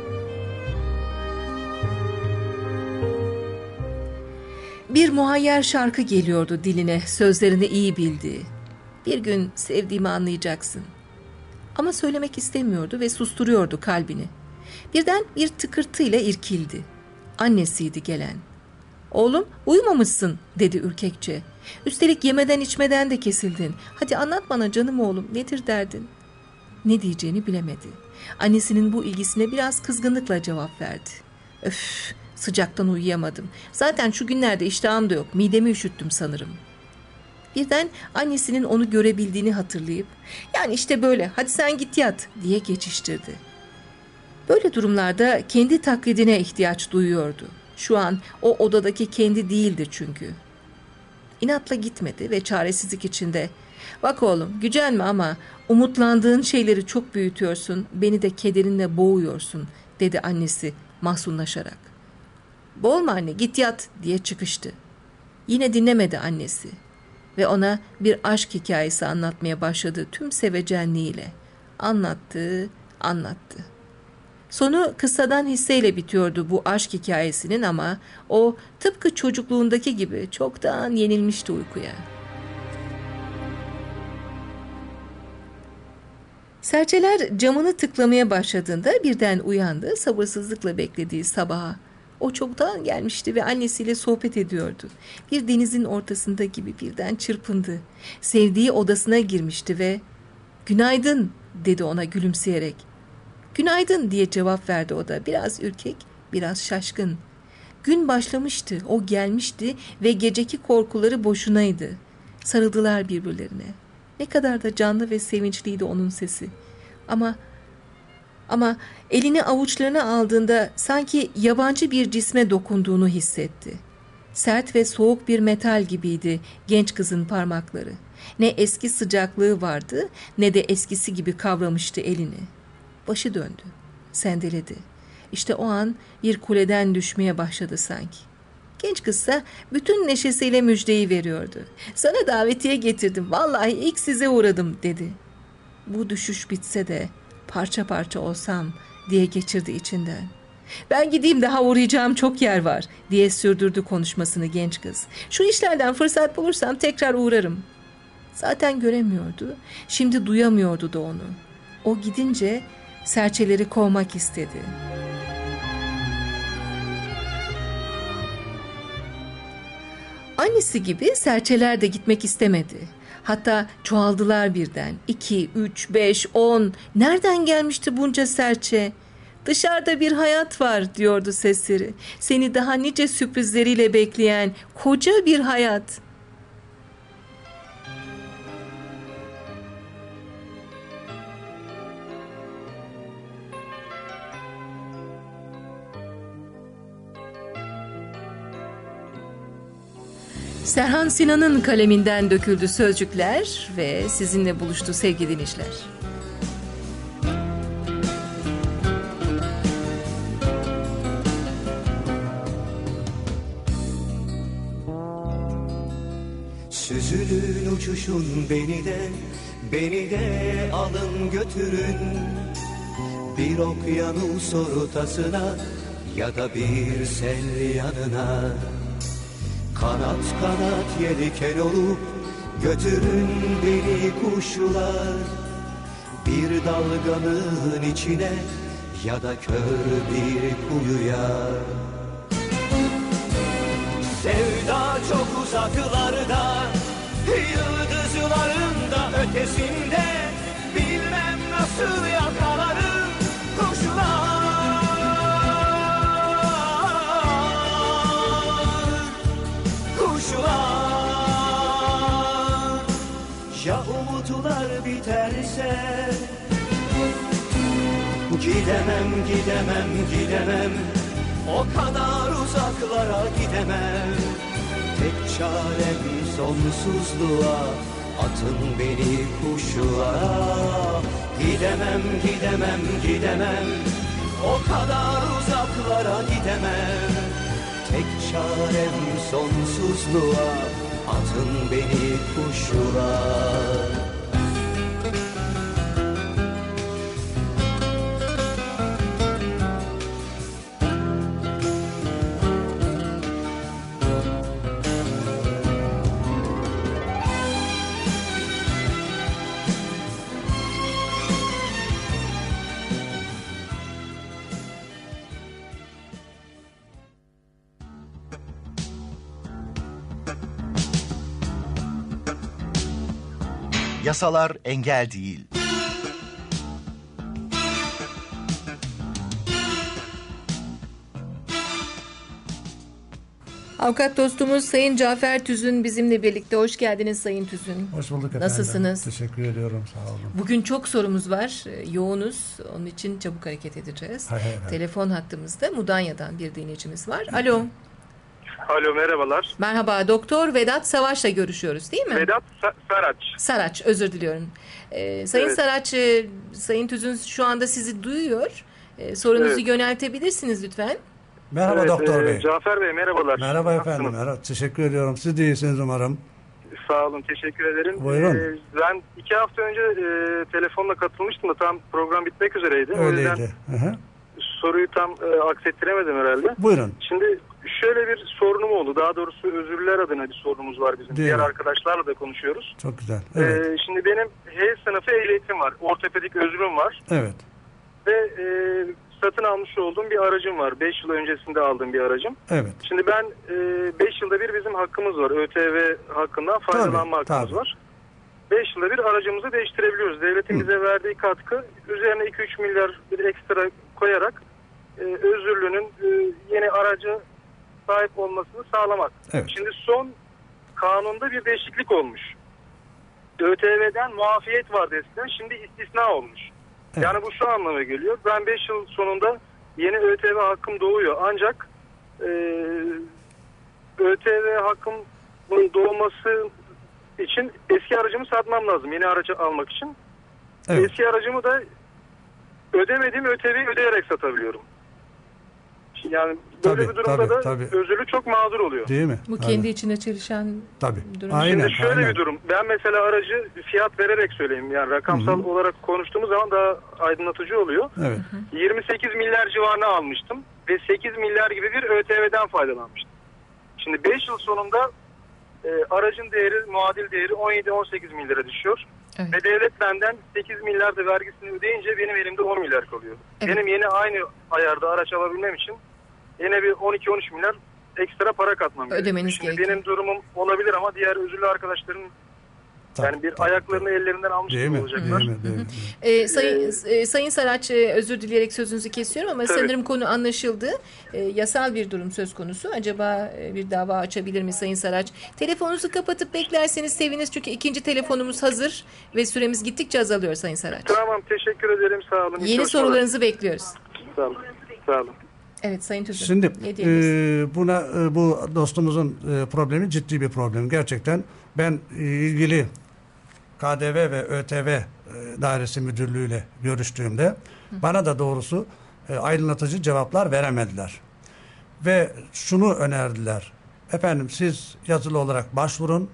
Bir muhayyer şarkı geliyordu diline, sözlerini iyi bildiği. Bir gün sevdiğimi anlayacaksın. Ama söylemek istemiyordu ve susturuyordu kalbini. Birden bir tıkırtıyla irkildi. Annesiydi gelen. Oğlum uyumamışsın dedi ürkekçe. Üstelik yemeden içmeden de kesildin. Hadi anlat bana canım oğlum, nedir derdin? Ne diyeceğini bilemedi. Annesinin bu ilgisine biraz kızgınlıkla cevap verdi. Öf, sıcaktan uyuyamadım. Zaten şu günlerde iştahım da yok. Midemi üşüttüm sanırım. Birden annesinin onu görebildiğini hatırlayıp yani işte böyle hadi sen git yat diye geçiştirdi. Böyle durumlarda kendi taklidine ihtiyaç duyuyordu. Şu an o odadaki kendi değildi çünkü. İnatla gitmedi ve çaresizlik içinde, "Bak oğlum, gücenme ama umutlandığın şeyleri çok büyütüyorsun, beni de kederinle boğuyorsun," dedi annesi mahzunlaşarak. "Boğulma anne, git yat," diye çıkıştı. Yine dinlemedi annesi ve ona bir aşk hikayesi anlatmaya başladı tüm sevecenliğiyle. Anlattı, anlattı. Sonu kıssadan hisseyle bitiyordu bu aşk hikayesinin ama o tıpkı çocukluğundaki gibi çoktan yenilmişti uykuya. Serçeler camını tıklamaya başladığında birden uyandı, sabırsızlıkla beklediği sabaha. O çoktan gelmişti ve annesiyle sohbet ediyordu. Bir denizin ortasında gibi birden çırpındı. Sevdiği odasına girmişti ve "Günaydın," dedi ona gülümseyerek. "Günaydın," diye cevap verdi o da, biraz ürkek, biraz şaşkın. Gün başlamıştı, o gelmişti ve geceki korkuları boşunaydı. Sarıldılar birbirlerine. Ne kadar da canlı ve sevinçliydi onun sesi. Ama ama elini avuçlarına aldığında sanki yabancı bir cisme dokunduğunu hissetti. Sert ve soğuk bir metal gibiydi genç kızın parmakları. Ne eski sıcaklığı vardı ne de eskisi gibi kavramıştı elini. Başı döndü, sendeledi. İşte o an bir kuleden düşmeye başladı sanki. Genç kızsa bütün neşesiyle müjdeyi veriyordu. "Sana davetiye getirdim, vallahi ilk size uğradım," dedi. "Bu düşüş bitse de parça parça olsam," diye geçirdi içinden. "Ben gideyim, daha uğrayacağım çok yer var," diye sürdürdü konuşmasını genç kız. "Şu işlerden fırsat bulursam tekrar uğrarım." Zaten göremiyordu, şimdi duyamıyordu da onu. O gidince serçeleri kovmak istedi. Annesi gibi serçeler de gitmek istemedi. Hatta çoğaldılar birden. İki, üç, beş, on. Nereden gelmişti bunca serçe? "Dışarıda bir hayat var," diyordu sesleri. "Seni daha nice sürprizleriyle bekleyen koca bir hayat." Serhan Sinan'ın kaleminden döküldü sözcükler ve sizinle buluştu sevgili dinleyiciler. Süzülün uçuşun beni de, beni de alın götürün. Bir okyanus ortasına ya da bir sel yanına. Kanat kanat yelken olup götürün beni kuşlar. Bir dalganın içine ya da kör bir kuyuya. Sevda çok uzaklarda, yıldızların da ötesinde. Bilmem nasıl yakalarım kuşlar. Ya umutlar biterse, gidemem, gidemem, gidemem, o kadar uzaklara gidemem. Tek çarem sonsuzluğa, atın beni kuşlara. Gidemem, gidemem, gidemem, o kadar uzaklara gidemem. Tek çarem sonsuzluğa, atın beni kuşlar. Yasalar engel değil. Avukat dostumuz Sayın Cafer Tüzün bizimle birlikte. Hoş geldiniz Sayın Tüzün. Hoş bulduk efendim. Nasılsınız? Teşekkür ediyorum, sağ olun. Bugün çok sorumuz var, yoğunuz. Onun için çabuk hareket edeceğiz. Hay hay hay. Telefon hattımızda Mudanya'dan bir dinleyicimiz var. Alo. Alo, merhabalar. Merhaba, Doktor Vedat Savaş'la görüşüyoruz değil mi? Vedat Sa- Saraç. Saraç, özür diliyorum. Ee, Sayın Evet. Saraç, e, Sayın Tüzün şu anda sizi duyuyor. E, sorunuzu Evet. yöneltebilirsiniz lütfen. Merhaba Evet, Doktor e, Bey. Cafer Bey, merhabalar. Merhaba efendim. Nasılsınız? Merhaba. Teşekkür ediyorum. Siz de iyisiniz umarım. Sağ olun, teşekkür ederim. Buyurun. E, ben iki hafta önce e, telefonla katılmıştım da tam program bitmek üzereydi. O yüzden Öyleydi. Hı hı. soruyu tam e, aksettiremedim herhalde. Buyurun. Şimdi şöyle bir sorunum oldu. Daha doğrusu özürler adına bir sorunumuz var bizim. Değil Diğer mi? arkadaşlarla da konuşuyoruz. Çok güzel. Evet. E, şimdi benim H sınıfı ehliyetim var. Ortopedik özrüm var. Evet. Ve e, satın almış olduğum bir aracım var. beş yıl öncesinde aldığım bir aracım. Evet. Şimdi ben beş yılda bir bizim hakkımız var. ÖTV hakkından faydalanma Tabii, hakkımız tabii. var. beş yılda bir aracımızı değiştirebiliyoruz. Devletin bize verdiği katkı üzerine iki üç milyar bir ekstra koyarak e, özürlünün e, yeni araca sahip olmasını sağlamak. Evet. Şimdi son kanunda bir değişiklik olmuş. ÖTV'den muafiyet vardı eskiden. Şimdi istisna olmuş. Evet. Yani bu şu anlama geliyor. Ben beş yıl sonunda yeni ÖTV hakkım doğuyor. Ancak e, ÖTV hakkımın doğması için eski aracımı satmam lazım. Yeni aracı almak için. Evet. Eski aracımı da ödemediğim ÖTV'yi ödeyerek satabiliyorum. Yani böyle Tabii, bir durumda tabii, da tabii. özürlü çok mağdur oluyor. Değil mi? Bu Aynen. kendi içine çelişen Tabii. durum. Aynen. Şimdi şöyle aynen. bir durum. Ben mesela aracı fiyat vererek söyleyeyim. Yani rakamsal Hı hı. olarak konuştuğumuz zaman daha aydınlatıcı oluyor. Evet. yirmi sekiz milyar civarına almıştım. Ve sekiz milyar gibi bir ÖTV'den faydalanmıştım. Şimdi beş yıl sonunda e, aracın değeri, muadil değeri on yedi on sekiz milyara düşüyor. Evet. Ve devlet benden sekiz milyar da vergisini ödeyince benim elimde on milyar kalıyor. Evet. Benim yeni aynı ayarda araç alabilmem için yine bir on iki on üç milyar ekstra para katmam gerekiyor. Ödemeniz Şimdi gerekiyor. benim durumum olabilir ama diğer özürlü arkadaşların Tabii, yani bir tabii, ayaklarını tabii. ellerinden almış Değil gibi mi? olacaklar. Değil mi? Değil mi? Ee, sayın, e, Sayın Saraç, e, özür dileyerek sözünüzü kesiyorum ama Tabii. sanırım konu anlaşıldı. E, yasal bir durum söz konusu. Acaba e, bir dava açabilir mi Sayın Saraç? Telefonunuzu kapatıp beklerseniz seviniriz çünkü ikinci telefonumuz hazır ve süremiz gittikçe azalıyor Sayın Saraç. Tamam, teşekkür ederim, sağ olun. İyi Yeni çalışmalar. sorularınızı bekliyoruz. Sağ olun. Sağ olun. Evet Sayın Tüzün. Şimdi ne diyebiliriz? e, buna e, bu dostumuzun e, problemi ciddi bir problem. Gerçekten ben e, ilgili K D V ve ÖTV e, dairesi müdürlüğüyle görüştüğümde Hı. bana da doğrusu e, aydınlatıcı cevaplar veremediler. Ve şunu önerdiler. Efendim siz yazılı olarak başvurun.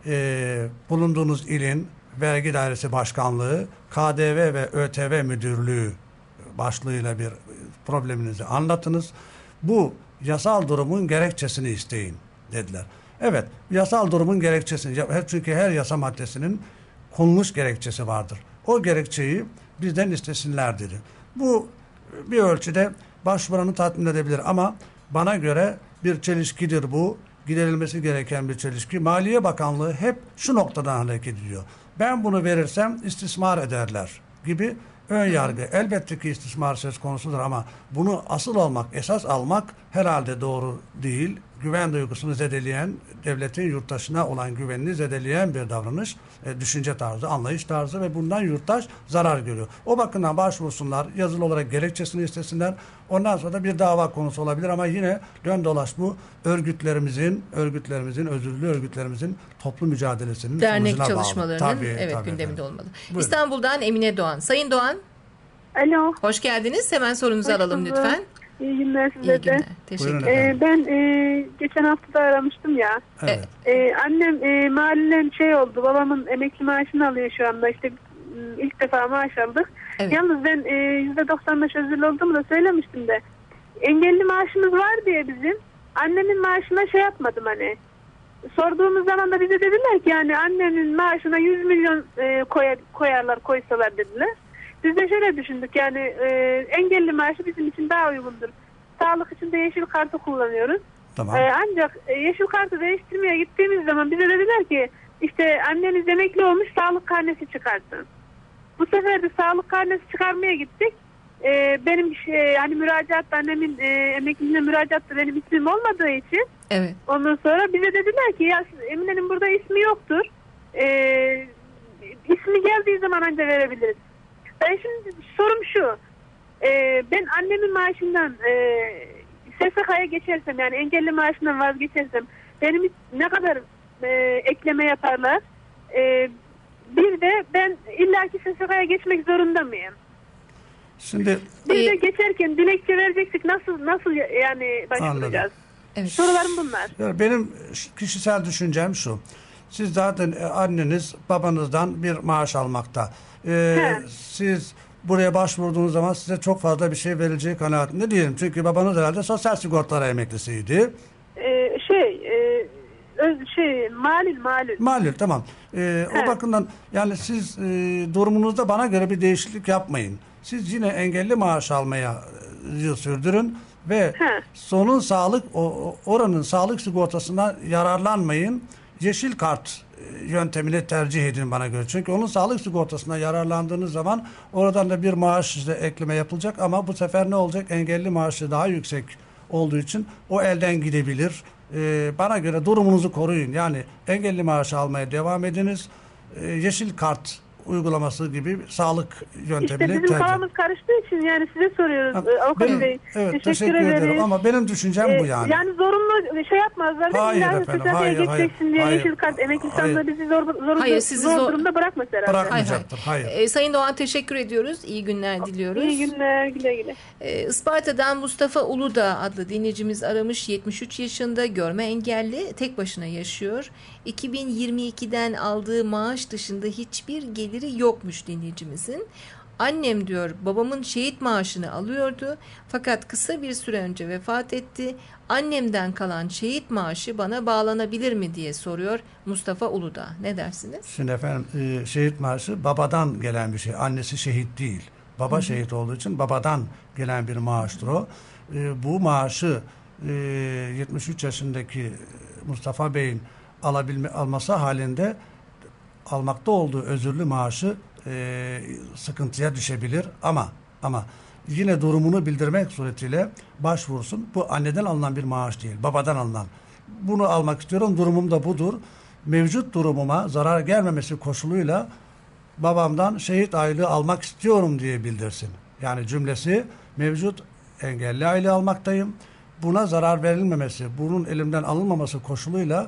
E, bulunduğunuz ilin vergi dairesi başkanlığı K D V ve ÖTV müdürlüğü başlığıyla bir probleminizi anlatınız. Bu yasal durumun gerekçesini isteyin dediler. Evet, yasal durumun gerekçesini, çünkü her yasa maddesinin konulmuş gerekçesi vardır. O gerekçeyi bizden istesinler dedi. Bu bir ölçüde başvuranı tatmin edebilir ama bana göre bir çelişkidir bu. Giderilmesi gereken bir çelişki. Maliye Bakanlığı hep şu noktadan hareket ediyor. Ben bunu verirsem istismar ederler gibi ön yargı. Elbette ki istismar söz konusudur ama bunu asıl olmak, esas almak herhalde doğru değil. Güven duygusunu zedeleyen, devletin yurttaşına olan güvenini zedeleyen bir davranış, e, düşünce tarzı, anlayış tarzı ve bundan yurttaş zarar görüyor. O bakımdan başvursunlar, yazılı olarak gerekçesini istesinler. Ondan sonra da bir dava konusu olabilir ama yine dön dolaş bu örgütlerimizin, örgütlerimizin, özürlü örgütlerimizin toplu mücadelesinin Dernek sonucuna çalışmalarının bağlı. Tabii, evet tabii, gündeminde tabii. olmalı. Buyurun. İstanbul'dan Emine Doğan. Sayın Doğan, Alo. hoş geldiniz. Hemen sorunuzu Hoş alalım bulduk. lütfen. İyi günler size İyi günler. de. Teşekkür Buyurun ederim. Ee, ben e, geçen hafta da aramıştım ya. Evet. Ee, annem e, mahallen şey oldu. Babamın emekli maaşını alıyor şu anda. İşte m, ilk defa maaş aldık. Evet. Yalnız ben e, yüzde doksan beş özürlü olduğumu da söylemiştim de. Engelli maaşımız var diye bizim. Annemin maaşına şey yapmadım hani. Sorduğumuz zaman da bize dediler ki yani annenin maaşına yüz milyon e, koyar, koyarlar koysalar dediler. Biz de şöyle düşündük yani e, engelli maaşı bizim için daha uygundur. Sağlık için de yeşil kartı kullanıyoruz. Tamam. E, ancak e, yeşil kartı değiştirmeye gittiğimiz zaman bize dediler ki işte anneniz emekli olmuş sağlık karnesi çıkartın. Bu sefer de sağlık karnesi çıkarmaya gittik. e, benim şey, hani müracaatta annemin e, emekliliğine müracaatta benim ismim olmadığı için Evet. ondan sonra bize dediler ki ya Emine'nin burada ismi yoktur. E, ismi geldiği zaman anca verebiliriz. Ben şimdi sorum şu. E, ben annemin maaşından e, S S K'ya geçersem, yani engelli maaşından vazgeçersem benim ne kadar e, ekleme yaparlar? E, bir de ben illaki S S K'ya geçmek zorunda mıyım? Şimdi Bir de geçerken dilekçe vereceksek nasıl nasıl yani başvuracağız? Evet. Sorularım bunlar. yani benim kişisel düşüncem şu. Siz zaten e, anneniz babanızdan bir maaş almakta. Ee, He. siz buraya başvurduğunuz zaman size çok fazla bir şey verileceği kanaatinde değilim. Çünkü babanız herhalde sosyal sigortalar emeklisiydi. Ee, şey e, öz, şey malil malil. Malum tamam. Ee, o He. bakımdan yani siz e, durumunuzda bana göre bir değişiklik yapmayın. Siz yine engelli maaş almaya e, sürdürün ve He. sonun sağlık o, oranın sağlık sigortasından yararlanmayın. Yeşil kart e, yöntemini tercih edin bana göre. Çünkü onun sağlık sigortasına yararlandığınız zaman oradan da bir maaş size ekleme yapılacak ama bu sefer ne olacak? Engelli maaşı daha yüksek olduğu için o elden gidebilir. Ee, bana göre durumunuzu koruyun. Yani engelli maaşı almaya devam ediniz. Ee, yeşil kart uygulaması gibi sağlık yöntemini İşte bizim tercih. kafamız karıştığı için yani size soruyoruz. Ha, e, Avukat benim- Bey. evet, teşekkür ederim ama benim düşüncem Ee, bu yani. Yani zorunlu şey yapmazlar. Hayır İlla efendim, S S K'ya hayır, geçeceksin hayır, diye hayır. yeşil kart emekli Hayır. sandığı bizi zor, zor, Hayır, zor, sizi zor zor- durumda bırakmaz herhalde. Bırak- Hay hay. Yapmayacaktır, hayır. Ee, Sayın Doğan teşekkür ediyoruz. İyi günler diliyoruz. İyi günler, güle güle. Ee, Isparta'dan Mustafa Uludağ adlı dinleyicimiz aramış. yetmiş üç yaşında, görme engelli, tek başına yaşıyor. iki bin yirmi ikiden aldığı maaş dışında hiçbir geliri yokmuş dinleyicimizin. Annem diyor babamın şehit maaşını alıyordu fakat kısa bir süre önce vefat etti. Annemden kalan şehit maaşı bana bağlanabilir mi diye soruyor Mustafa Uludağ. Ne dersiniz? Şimdi efendim e, şehit maaşı babadan gelen bir şey. Annesi şehit değil. Baba şehit olduğu için babadan gelen bir maaştır o. E, bu maaşı e, yetmiş üç yaşındaki Mustafa Bey'in alabilme, alması halinde almakta olduğu özürlü maaşı e, sıkıntıya düşebilir ama ama yine durumunu bildirmek suretiyle başvursun. Bu anneden alınan bir maaş değil, babadan alınan. Bunu almak istiyorum, durumum da budur. Mevcut durumuma zarar gelmemesi koşuluyla babamdan şehit aylığı almak istiyorum diye bildirsin. Yani cümlesi mevcut engelli aylığı almaktayım. Buna zarar verilmemesi, bunun elimden alınmaması koşuluyla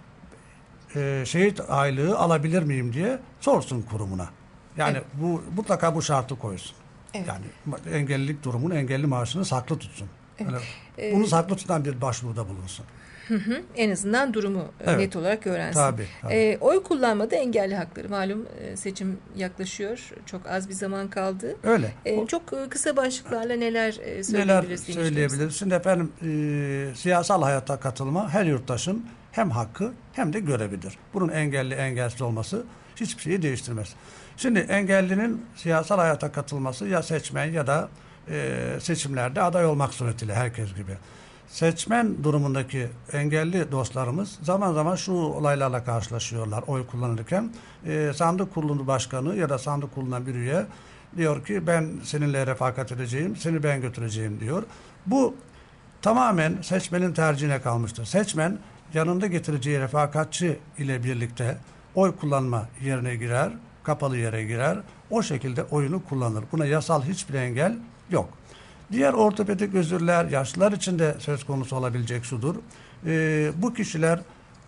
e, şehit aylığı alabilir miyim diye sorsun kurumuna. Yani Evet. bu mutlaka bu şartı koysun. Evet. Yani engellilik durumunu, engelli maaşını saklı tutsun. Yani Ee, bunu saklı tutan bir başvuruda bulunsun. Hı hı, en azından durumu Evet. net olarak öğrensin. Tabii, tabii. Ee, oy kullanmada engelli hakları. Malum e, seçim yaklaşıyor. Çok az bir zaman kaldı. Öyle. Ee, çok e, kısa başlıklarla neler e, Neler söyleyebiliriz? söyleyebiliriz? Şimdi efendim e, siyasal hayata katılma her yurttaşın hem hakkı hem de görevidir. Bunun engelli engelsiz olması hiçbir şeyi değiştirmez. Şimdi engellinin siyasal hayata katılması ya seçmen ya da e, seçimlerde aday olmak suretiyle herkes gibi. Seçmen durumundaki engelli dostlarımız zaman zaman şu olaylarla karşılaşıyorlar oy kullanırken. E, sandık kurulu başkanı ya da sandık kurulundan bir üye diyor ki ben seninle refakat edeceğim, seni ben götüreceğim diyor. Bu tamamen seçmenin tercihine kalmıştır. Seçmen yanında getireceği refakatçi ile birlikte oy kullanma yerine girer, kapalı yere girer. O şekilde oyunu kullanır. Buna yasal hiçbir engel yok. Diğer ortopedik özürler yaşlılar için de söz konusu olabilecek şudur. Ee, bu kişiler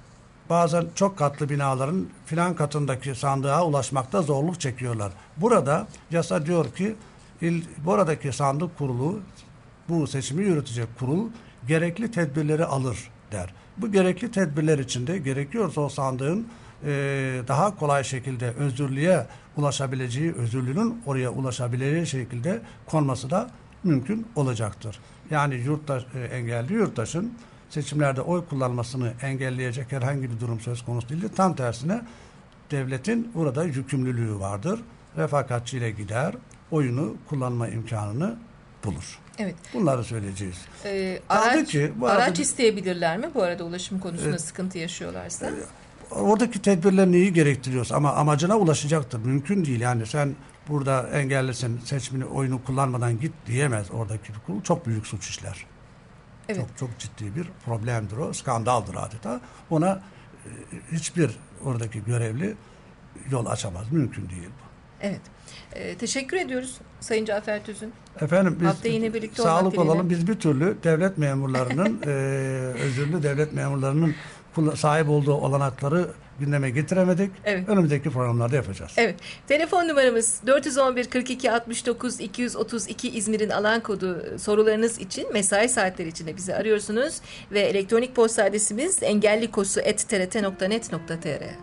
bazen çok katlı binaların filan katındaki sandığa ulaşmakta zorluk çekiyorlar. Burada yasa diyor ki il, buradaki sandık kurulu, bu seçimi yürütecek kurul gerekli tedbirleri alır der. Bu gerekli tedbirler içinde gerekiyorsa o sandığın e, daha kolay şekilde özürlüye ulaşabileceği, özürlünün oraya ulaşabileceği şekilde konması da mümkün olacaktır. Yani yurttaş, e, engelli yurttaşın seçimlerde oy kullanmasını engelleyecek herhangi bir durum söz konusu değildir. Tam tersine devletin burada yükümlülüğü vardır. Refakatçiyle gider, oyunu kullanma imkanını bulur. Evet. Bunları söyleyeceğiz. Ee, Kaldı araç ki bu araç arada- isteyebilirler mi bu arada ulaşım konusunda Evet. sıkıntı yaşıyorlarsa? oradaki tedbirler neyi gerektiriyorsa ama amacına ulaşacaktır. Mümkün değil yani sen burada engellisin seçmeni oyunu kullanmadan git diyemez oradaki bir kurul. Çok büyük suç işler. Evet. Çok çok ciddi bir problemdir o. Skandaldır adeta. Ona e, hiçbir oradaki görevli yol açamaz. Mümkün değil bu. Evet. Ee, teşekkür ediyoruz Sayın Cafer Tüzün. Efendim biz Hafta yine birlikte olmak sağlık dileğiyle. olalım. Biz bir türlü devlet memurlarının e, özürlü devlet memurlarının sahip olduğu olanakları gündeme getiremedik. Evet. Önümüzdeki programlarda yapacağız. Evet. Telefon numaramız dört yüz on bir kırk iki altmış dokuz iki yüz otuz iki İzmir'in alan kodu. Sorularınız için mesai saatleri içinde bizi arıyorsunuz ve elektronik posta adresimiz engellikosu et t r t nokta net nokta t r.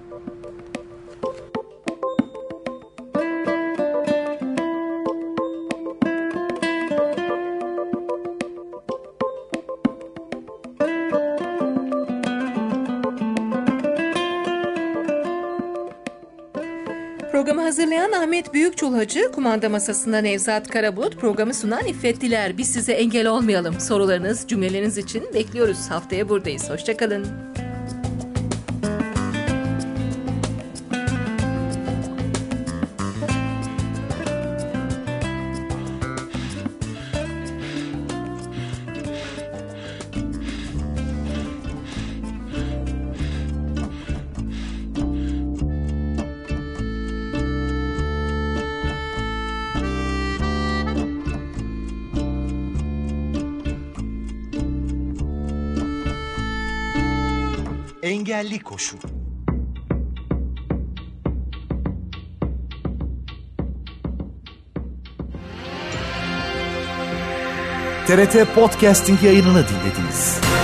Programı hazırlayan Ahmet Büyükçulhacı, kumanda masasında Nevzat Karabulut, programı sunan İffet Diler. Biz size engel olmayalım. Sorularınız, cümleleriniz için bekliyoruz. Haftaya buradayız. Hoşçakalın. Engelli koşu. T R T Podcasting yayınını dinlediniz.